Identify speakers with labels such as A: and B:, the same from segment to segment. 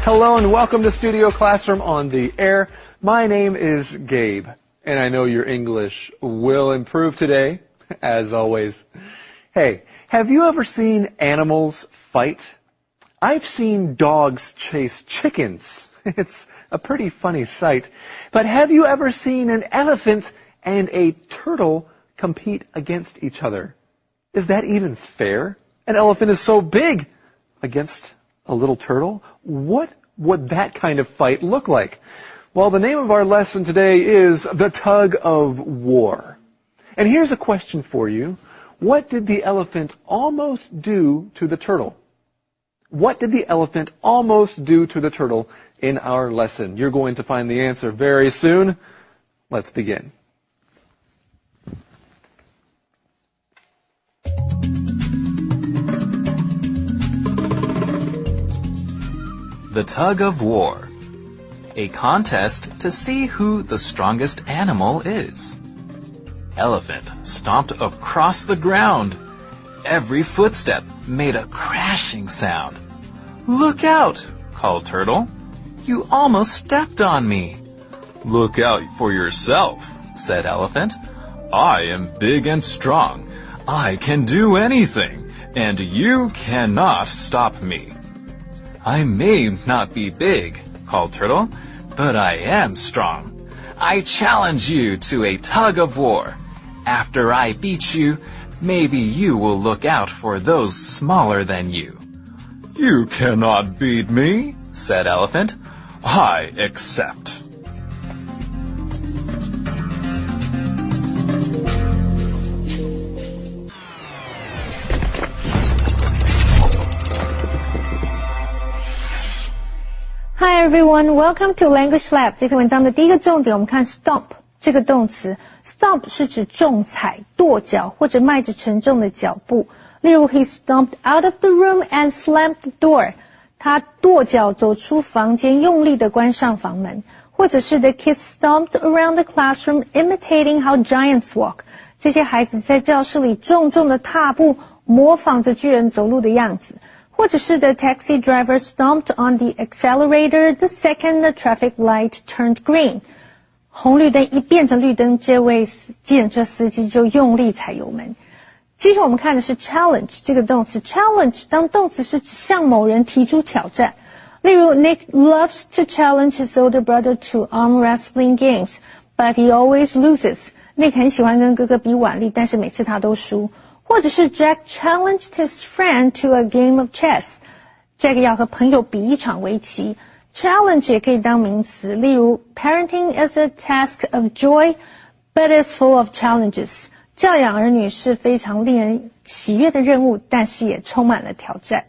A: Hello and welcome to Studio Classroom on the Air. My name is Gabe, and I know your English will improve today, as always. Hey, have you ever seen animals fight? I've seen dogs chase chickens. It's a pretty funny sight. But have you ever seen an elephant and a turtle compete against each other? Is that even fair? An elephant is so big against a little turtle. What would that kind of fight look like? Well, the name of our lesson today is The Tug of War. And here's a question for you. What did the elephant almost do to the turtle? What did the elephant almost do to the turtle in our lesson? You're going to find the answer very soon. Let's begin.
B: The Tug of War. A contest to see who the strongest animal is. Elephant stomped across the ground. Every footstep made a crashing sound. "Look out!" called Turtle. "You almost stepped on me." "Look out for yourself," said Elephant. "I am big and strong. I can do anything, and you cannot stop me." "I may not be big," called Turtle, "but I am strong. I challenge you to a tug of war. After I beat you, maybe you will look out for those smaller than you." "You cannot beat me," said Elephant. "I accept."
C: Hi everyone, welcome to Language Lab. 这篇文章的第一个重点，我们看 stomp 这个动词。Stomp 是指重踩、跺脚或者迈着沉重的脚步。例如 he stomped out of the room and slammed the door. 他跺脚走出房间，用力地关上房门。或者是 the kids stomped around the classroom imitating how giants walk. 这些孩子在教室里重重地踏步，模仿着巨人走路的样子。或者是 the taxi driver stomped on the accelerator the second the traffic light turned green. 红绿灯一变成绿灯，这位计程车司机就用力踩油门。接着我们看的是 challenge 这个动词。challenge 当动词是指向某人提出挑战。例如 Nick loves to challenge his older brother to arm wrestling games, but he always loses. Nick 很喜欢跟哥哥比腕力，但是每次他都输。或者是 Jack challenged his friend to a game of chess. Jack 要和朋友比一场围棋。Challenge 也可以当名词，例如 Parenting is a task of joy, but is full of challenges. 教养儿女是非常令人喜悦的任务，但是也充满了挑战。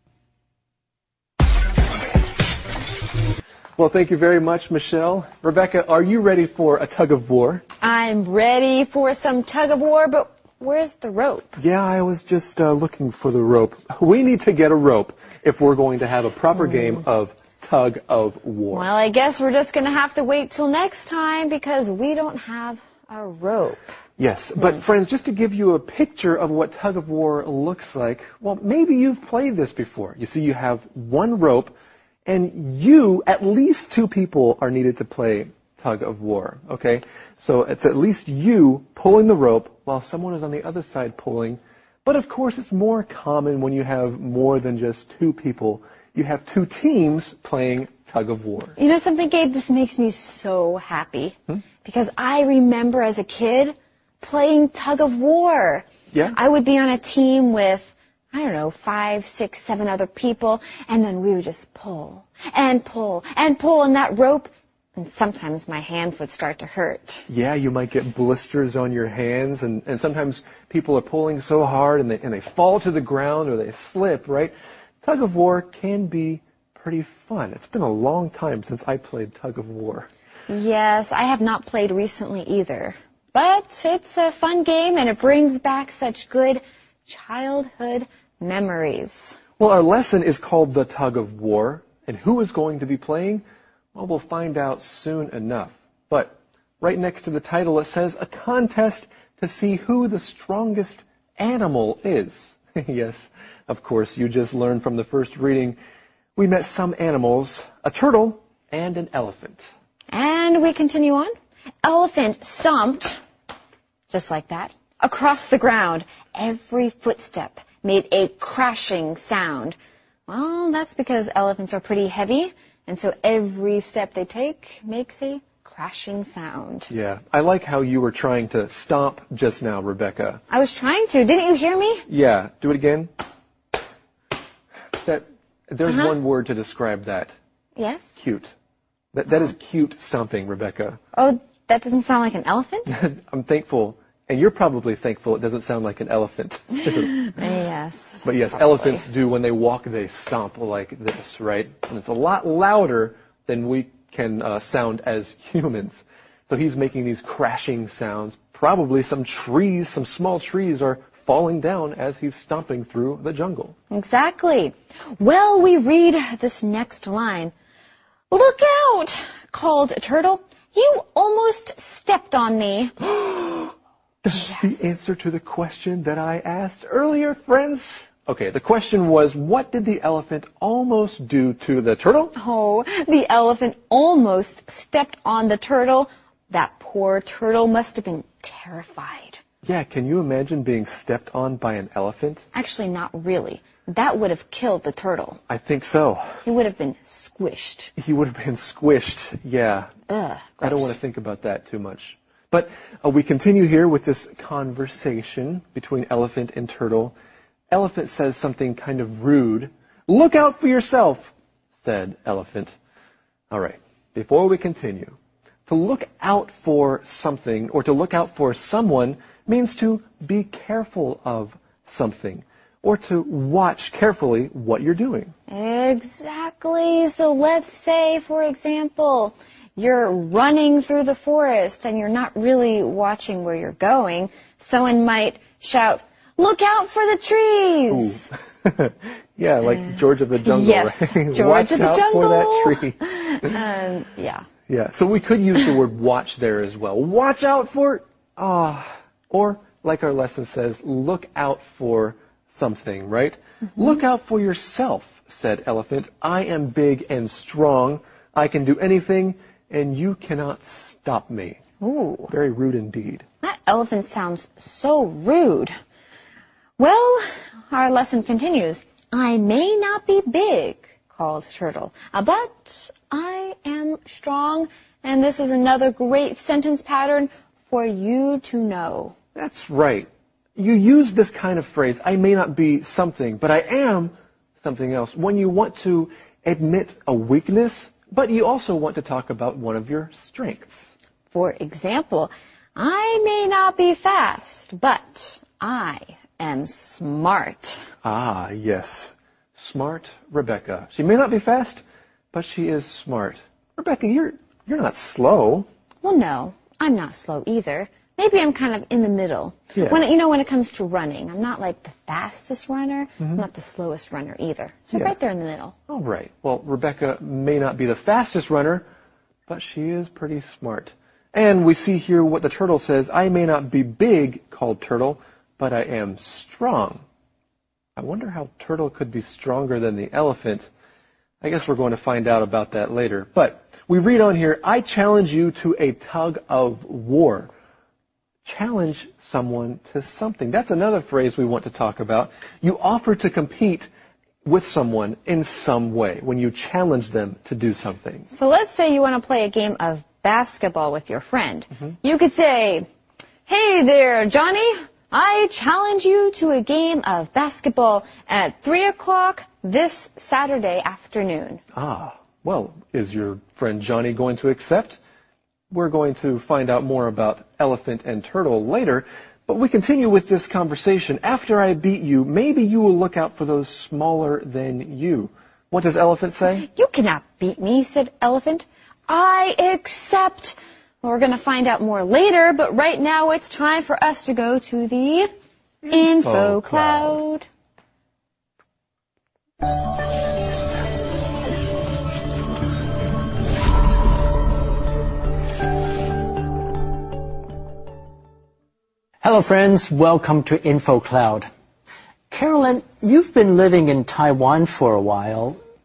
A: Well, thank you very much, Michelle. Rebecca, are you ready for a tug of war?
D: I'm ready for some tug of war, but where's the rope?
A: Yeah, I was just looking for the rope. We need to get a rope if we're going to have a proper game of tug of war.
D: Well, I guess we're just going to have to wait till next time because we don't have a rope.
A: Yes, but friends, just to give you a picture of what tug of war looks like, well, maybe you've played this before. You see, you have one rope, and at least two people are needed to play tug of war, okay? So it's at least you pulling the rope while someone is on the other side pulling. But of course, it's more common when you have more than just two people. You have two teams playing tug of war.
D: You know something, Gabe? This makes me so happy because I remember as a kid playing tug of war.
A: Yeah?
D: I would be on a team with, I don't know, 5, 6, 7 other people, and then we would just pull and pull and pull, and that rope, and sometimes my hands would start to hurt.
A: Yeah, you might get blisters on your hands, and sometimes people are pulling so hard and they fall to the ground or they slip, right? Tug of war can be pretty fun. It's been a long time since I played tug of war.
D: Yes, I have not played recently either. But it's a fun game, and it brings back such good childhood memories.
A: Well, our lesson is called The Tug of War, and who is going to be playing? Well, we'll find out soon enough. But right next to the title, it says, a contest to see who the strongest animal is. Yes, of course, you just learned from the first reading we met some animals, a turtle and an elephant.
D: And we continue on. Elephant stomped, just like that, across the ground. Every footstep made a crashing sound. Well, that's because elephants are pretty heavy, and so every step they take makes a crashing sound.
A: Yeah, I like how you were trying to stomp just now, Rebecca.
D: I was trying to. Didn't you hear me?
A: Yeah, do it again. There's one word to describe that.
D: Yes?
A: Cute. That is cute stomping, Rebecca.
D: Oh, that doesn't sound like an elephant?
A: I'm thankful, and you're probably thankful it doesn't sound like an elephant.
D: Yes.
A: But yes,
D: probably.
A: Elephants do, when they walk, they stomp like this, right? And it's a lot louder than we can sound as humans. So he's making these crashing sounds. Probably some small trees are falling down as he's stomping through the jungle.
D: Exactly. Well, we read this next line. Look out, called Turtle. You almost stepped on me.
A: That's the answer to the question that I asked earlier, friends. Okay, the question was, what did the elephant almost do to the turtle?
D: Oh, the elephant almost stepped on the turtle. That poor turtle must have been terrified.
A: Yeah, can you imagine being stepped on by an elephant?
D: Actually, not really. That would have killed the turtle.
A: I think so.
D: He would have been squished.
A: He would have been squished, yeah.
D: Ugh,
A: I don't want to think about that too much. But we continue here with this conversation between elephant and turtle. Elephant says something kind of rude. Look out for yourself, said elephant. All right, before we continue, to look out for something or to look out for someone means to be careful of something or to watch carefully what you're doing.
D: Exactly. So let's say, for example, you're running through the forest and you're not really watching where you're going. Someone might shout, "Look out for the trees!"
A: Ooh. Yeah, like George of the Jungle,
D: yes,
A: right?
D: George
A: Watch
D: of the
A: out
D: Jungle.
A: for that tree.
D: Yeah.
A: Yeah, so we could use the word watch there as well. Watch out for, or like our lesson says, look out for something, right? Mm-hmm. Look out for yourself, said elephant. I am big and strong. I can do anything, and you cannot stop me.
D: Ooh.
A: Very rude indeed.
D: That elephant sounds so rude. Well, our lesson continues. I may not be big, called Turtle, but I am strong, and this is another great sentence pattern for you to know.
A: That's right. You use this kind of phrase, I may not be something, but I am something else, when you want to admit a weakness, but you also want to talk about one of your strengths.
D: For example, I may not be fast, but I am smart.
A: Ah, yes. Smart Rebecca. She may not be fast, but she is smart. Rebecca, you're not slow.
D: Well, no, I'm not slow either. Maybe I'm kind of in the middle.
A: Yeah.
D: When it comes to running, I'm not like the fastest runner. Mm-hmm. I'm not the slowest runner either. So right there in the middle.
A: All right. Well, Rebecca may not be the fastest runner, but she is pretty smart. And we see here what the turtle says. I may not be big, called Turtle, but I am strong. I wonder how Turtle could be stronger than the elephant. I guess we're going to find out about that later. But we read on here, I challenge you to a tug of war. Challenge someone to something. That's another phrase we want to talk about. You offer to compete with someone in some way when you challenge them to do something.
D: So let's say you want to play a game of basketball with your friend. Mm-hmm. You could say, hey there, Johnny, I challenge you to a game of basketball at 3 o'clock this Saturday afternoon.
A: Ah, well, is your friend Johnny going to accept? We're going to find out more about elephant and turtle later, but we continue with this conversation. After I beat you, maybe you will look out for those smaller than you. What does elephant say?
D: You cannot beat me, said elephant. I accept. We're going to find out more later, but right now it's time for us to go to the Info Cloud.
E: Hello friends, welcome to Info Cloud. Carolyn, you've been living in Taiwan for a while.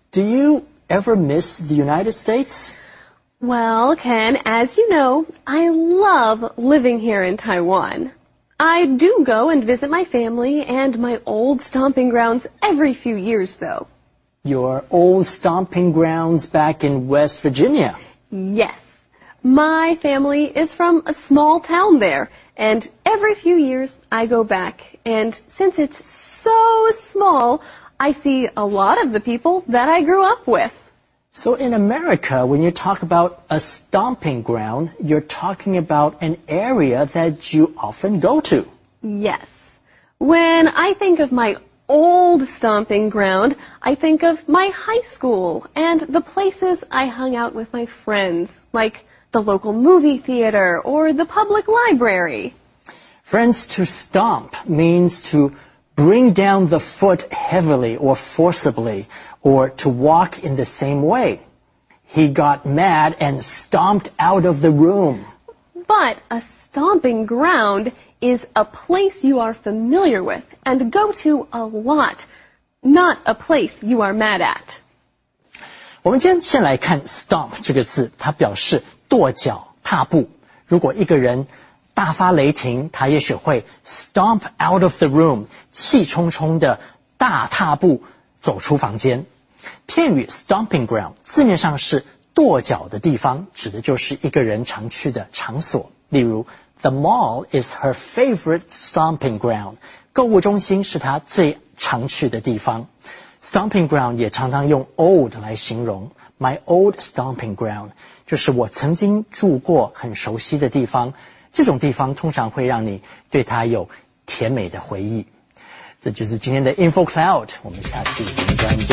E: Do you ever miss the United States?
F: Well, Ken, as you know, I love living here in Taiwan. I do go and visit my family and my old stomping grounds every few years, though.
E: Your old stomping grounds back in West Virginia?
F: Yes. My family is from a small town there, and every few years I go back, and since it's so small, I see a lot of the people that I grew up with.
E: So in America, when you talk about a stomping ground, you're talking about an area that you often go to.
F: Yes. When I think of my old stomping ground, I think of my high school and the places I hung out with my friends, like the local movie theater or the public library.
E: Friends, to stomp means to bring down the foot heavily or forcibly, or to walk in the same way. He got mad and stomped out of the room.
F: But a stomping ground is a place you are familiar with and go to a lot, not a place you are mad at.
E: 我们今天先来看 stomp 这个字，它表示跺脚、踏步。如果一个人大发雷霆，他也许会 stomp out of the room， 气冲冲的大踏步走出房间。片语 stomping ground 字面上是跺脚的地方，指的就是一个人常去的场所。例如 The mall is her favorite stomping ground， 购物中心是她最常去的地方。Stomping ground 也常常用 old 来形容。My old stomping ground 就是我曾经住过很熟悉的地方，这种地方通常会让你对它有甜美的回忆。这就是今天的 Info Cloud， 我们下次云端见。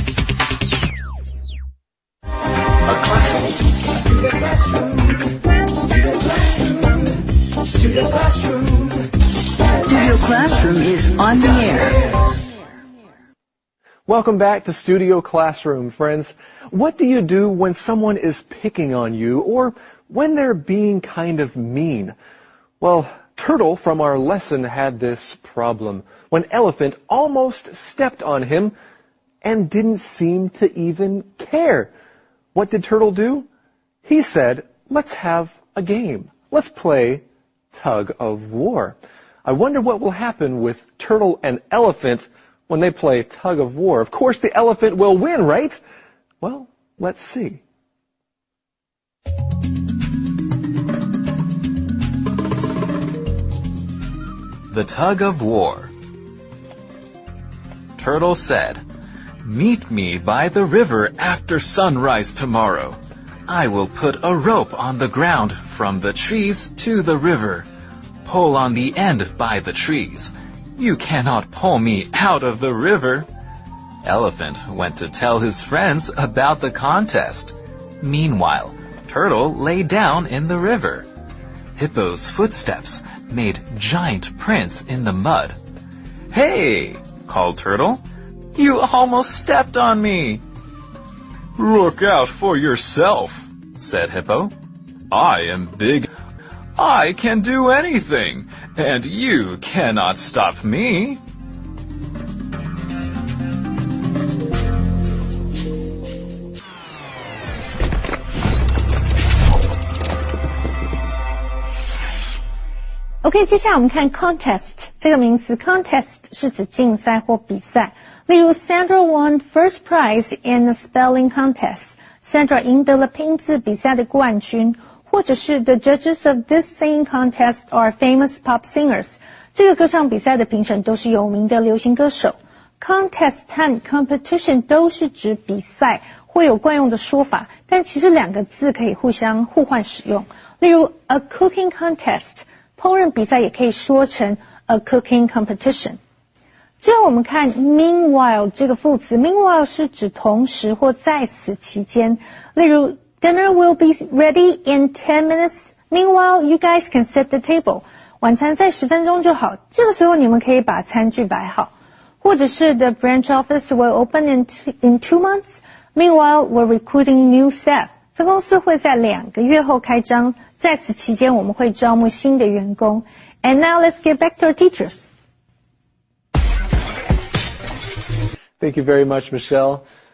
G: Studio Classroom is on the air.
A: Welcome back to Studio Classroom, friends. What do you do when someone is picking on you or when they're being kind of mean? Well, Turtle from our lesson had this problem when Elephant almost stepped on him and didn't seem to even care. What did Turtle do? He said, let's have a game. Let's play Tug of War. I wonder what will happen with Turtle and Elephant when they play Tug of War. Of course, the elephant will win, right? Well, let's see.
B: The Tug of War. Turtle said, "Meet me by the river after sunrise tomorrow. I will put a rope on the ground from the trees to the river. Pull on the end by the trees. You cannot pull me out of the river." Elephant went to tell his friends about the contest. Meanwhile, Turtle lay down in the river. Hippo's footsteps made giant prints in the mud. "Hey!" called Turtle. "You almost stepped on me." "Look out for yourself," said Hippo. "I am big. I can do anything, and you cannot stop me."
C: OK， 接下来我们看 contest 这个名词。contest 是指竞赛或比赛。例如 Sandra won first prize in a spelling contest. Sandra 赢得了拼字比赛的冠军。或者是 The judges of this singing contest are famous pop singers. 这个歌唱比赛的评审都是有名的流行歌手。Contest 和 competition 都是指比赛，会有惯用的说法，但其实两个字可以互换使用。例如 a cooking contest， 烹饪比赛也可以说成 a cooking competition。最后我们看 meanwhile 这个副词 ，meanwhile 是指同时或在此期间。例如Dinner will be ready in 10 minutes. Meanwhile, you guys can set the table. 晚餐在10分钟就好，这个时候你们可以把餐具摆好。或者是 The branch office will open in 2 months. Meanwhile, we're recruiting new staff. 分公司会在2个月后开张，在此期间我们会招募新的员工。And now let's get back to our teachers.
A: Thank you very much, Michelle.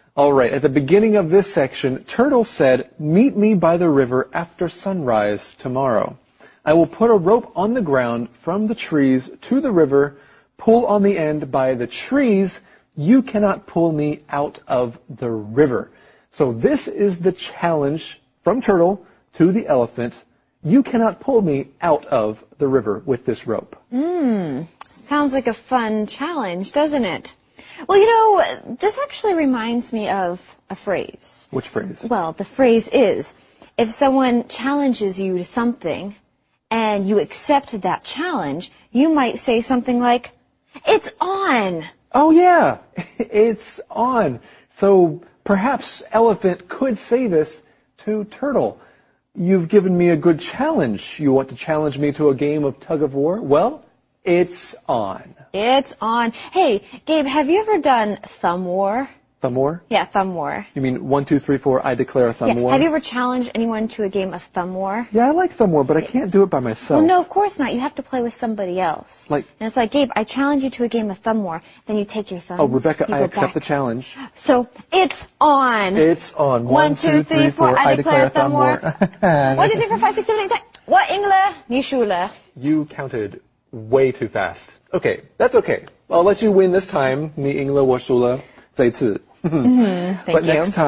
A: All right, at the beginning of this section, Turtle said, "Meet me by the river after sunrise tomorrow. I will put a rope on the ground from the trees to the river, pull on the end by the trees. You cannot pull me out of the river." So this is the challenge from Turtle to the elephant. You cannot pull me out of the river with this rope.
D: Sounds like a fun challenge, doesn't it? Well, you know, this actually reminds me of a phrase.
A: Which phrase?
D: Well, the phrase is, if someone challenges you to something and you accept that challenge, you might say something like, "It's on."
A: Oh yeah, it's on. So perhaps Elephant could say this to Turtle. "You've given me a good challenge. You want to challenge me to a game of tug of war? Well, it's on."
D: It's on. Hey, Gabe, have you ever done thumb war?
A: Thumb war?
D: Yeah, thumb war.
A: You mean 1, 2, 3, 4, I declare a thumb war?
D: Have you ever challenged anyone to a game of thumb war?
A: Yeah, I like thumb war, but I can't do it by myself.
D: Well, no, of course not. You have to play with somebody else.
A: Like-
D: And it's like, "Gabe, I challenge you to a game of thumb war." Then you take your thumbs.
A: Oh, Rebecca,
D: you
A: I
D: go
A: accept the
D: back.
A: challenge.
D: So, it's on.
A: It's on.
D: 1, 2, 3, 4, I declare thumb war. 1, 2, 3, 4, 5, 6, 7, 8, 9. 我赢了，你输了。
A: You counted way too fast. Okay, that's okay. I'll let you win this time. 你赢了，我输了，这一次。
D: Thank
A: But
D: you.
A: next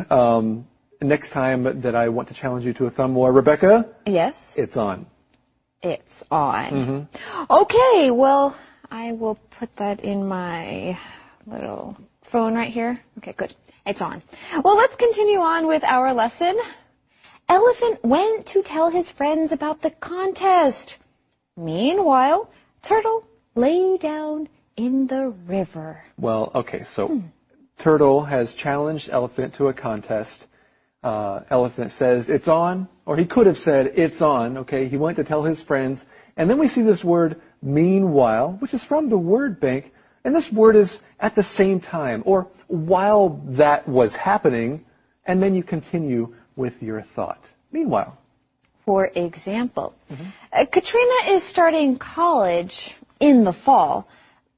A: time that I want to challenge you to a thumb war, Rebecca,
D: Yes,
A: it's on.
D: it's on. Okay, well, I will put that in my little phone right here. Okay, good. It's on. Well, let's continue on with our lesson. Elephant went to tell his friends about the contest. Meanwhile, Turtle lay down in the river.
A: Well, okay, so Turtle has challenged Elephant to a contest. Elephant says it's on, or he could have said it's on, okay? He went to tell his friends. And then we see this word meanwhile, which is from the word bank. And this word is at the same time, or while that was happening, and then you continue with your thought. Meanwhile.
D: For example, Katrina is starting college in the fall.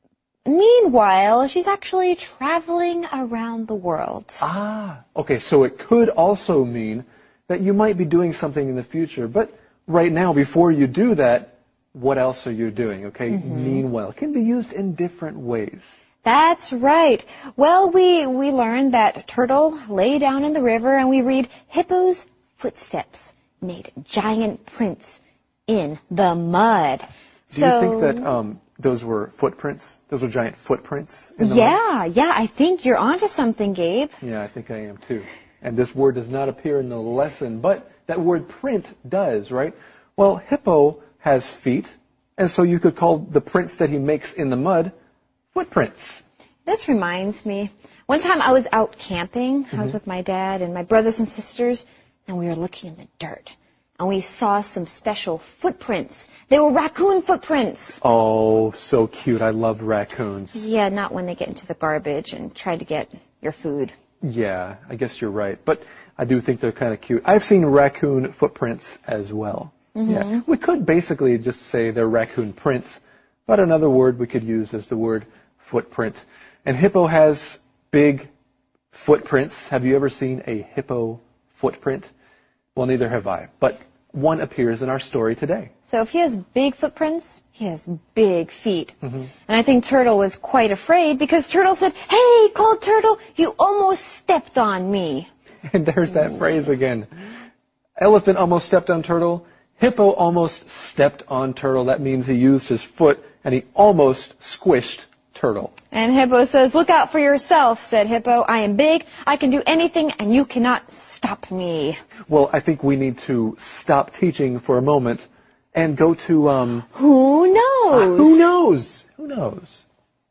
D: Meanwhile, she's actually traveling around the world.
A: Ah, okay, so it could also mean that you might be doing something in the future, but right now, before you do that, what else are you doing, okay? Meanwhile, it can be used in different ways.
D: That's right. Well, we learned that Turtle lay down in the river, and we read Hippo's footsteps made giant prints in the mud.
A: Do you think that those were footprints? Those were giant footprints in the mud?
D: Yeah, I think you're onto something, Gabe.
A: Yeah, I think I am too. And this word does not appear in the lesson, but that word print does, right? Well, Hippo has feet, and so you could call the prints that he makes in the mud footprints.
D: This reminds me, one time I was out camping. I was with my dad and my brothers and sisters, and we were looking in the dirt. And we saw some special footprints. They were raccoon footprints.
A: Oh, so cute. I love raccoons.
D: Yeah, not when they get into the garbage and try to get your food.
A: Yeah, I guess you're right. But I do think they're kind of cute. I've seen raccoon footprints as well. Yeah, we could basically just say they're raccoon prints, but another word we could use is the word footprint. And Hippo has big footprints. Have you ever seen a hippo footprint? Well, neither have I, but one appears in our story today.
D: So if he has big footprints, he has big feet. And I think Turtle was quite afraid because Turtle said, "Hey, called Turtle, you almost stepped on me."
A: And there's that phrase again. Elephant almost stepped on Turtle. Hippo almost stepped on Turtle. That means he used his foot and he almost squished Turtle.
D: And Hippo says, "Look out for yourself," said Hippo. "I am big, I can do anything, and you cannot stop me."
A: Well, I think we need to stop teaching for a moment and go to,
D: Who knows?
A: Who knows? Who knows?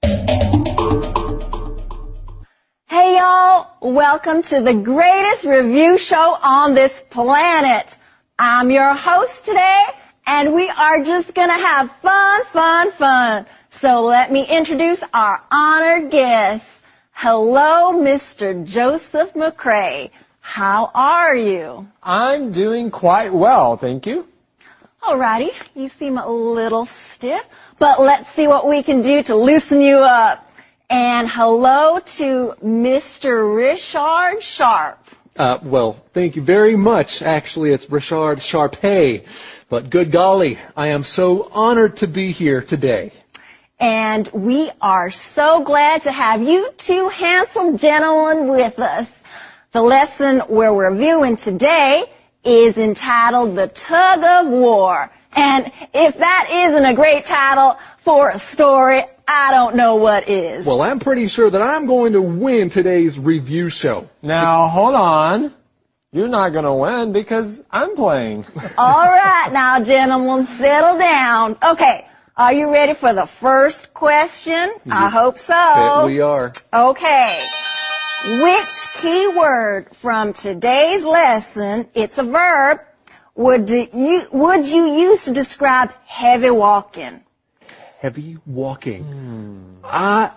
H: Hey y'all, welcome to the greatest review show on this planet. I'm your host today, and we are just gonna have fun. So let me introduce our honored guest. Hello, Mr. Joseph McCray. How are you?
I: I'm doing quite well, thank you.
H: Alrighty, you seem a little stiff, but let's see what we can do to loosen you up. And hello to Mr. Richard Sharp.
A: Well, thank you very much. Actually, it's Richard Sharpe. But good golly, I am so honored to be here today.
H: And we are so glad to have you two handsome gentlemen with us. The lesson we're reviewing today is entitled The Tug of War. And if that isn't a great title for a story, I don't know what is.
A: Well, I'm pretty sure that I'm going to win today's review show.
I: Now, hold on. You're not going to win because I'm playing.
H: All right, now, gentlemen, settle down. Okay, are you ready for the first question? I hope so.
A: We are.
H: Okay. Which key word from today's lesson, it's a verb, would you use to describe heavy walking?
A: Heavy walking. I've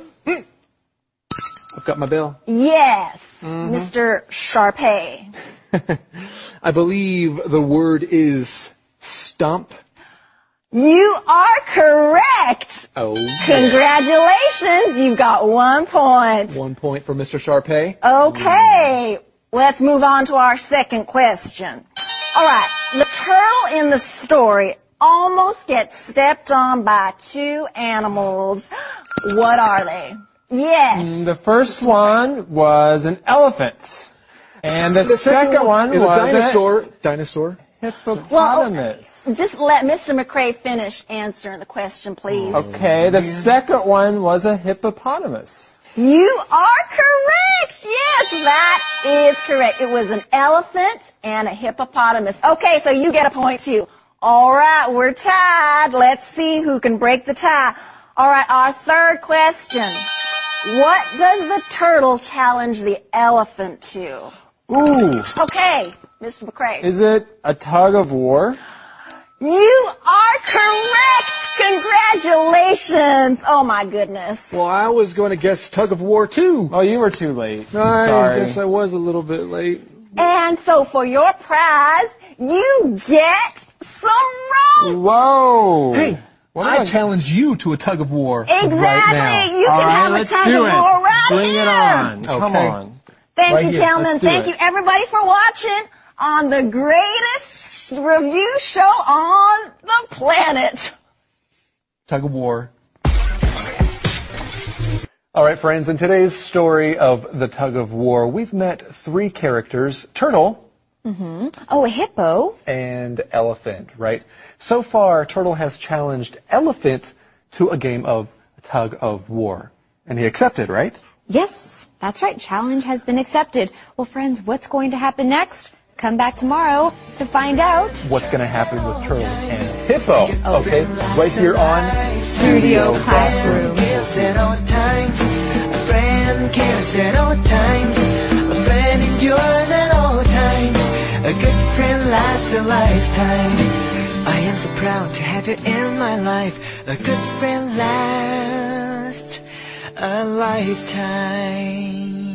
A: got my bell.
H: Yes, Mr. Sharpe.
A: I believe the word is stomp.
H: You are correct.
A: Oh.
H: Congratulations, you've got 1 point.
A: 1 point for Mr. Sharpe.
H: Okay, let's move on to our second question. All right, the turtle in the story almost gets stepped on by two animals. What are they? Yes.
I: The first one was an elephant. And the second one
A: is
I: was
A: a dinosaur.
I: Hippopotamus.
H: Well, just let Mr. McCrae finish answering the question, please.
I: Okay, the second one was a hippopotamus.
H: You are correct. Yes, that is correct. It was an elephant and a hippopotamus. Okay, so you get a point too. All right, we're tied. Let's see who can break the tie. All right, our third question. What does the turtle challenge the elephant to?
I: Ooh.
H: Okay, Mr. McCrae.
I: Is it a tug of war?
H: You are correct. Congratulations. Oh, my goodness.
A: Well, I was going to guess tug of war too.
I: Oh, you were too late.
A: I guess I was a little bit late.
H: And so for your prize, you get some rope.
I: Whoa.
A: Hey, I challenge you to a tug of war
H: Exactly.
A: right now.
H: You can have a tug of war right
I: Bring
H: here.
I: it on.
A: Okay.
I: Come on.
H: Thank
I: Right
H: you,
I: here.
H: gentlemen.
I: Let's do
H: Thank
I: it.
H: you, everybody, for watching on the greatest review show on the planet.
A: Tug of war. All right, friends, in today's story of the tug of war, we've met three characters, turtle,
D: Oh, a hippo.
A: and elephant, right? So far, turtle has challenged elephant to a game of tug of war. And he accepted, right?
D: Yes, that's right. Challenge has been accepted. Well, friends, what's going to happen next? Come back tomorrow to find out.
A: What's going to happen with turtle and hippo? Okay, right here on
D: Studio Classroom.
G: Cares at all times. A friend cares at all times. A friend endures at all times. A good friend lasts a lifetime. I am so proud to have you in my life. A good friend lasts a lifetime.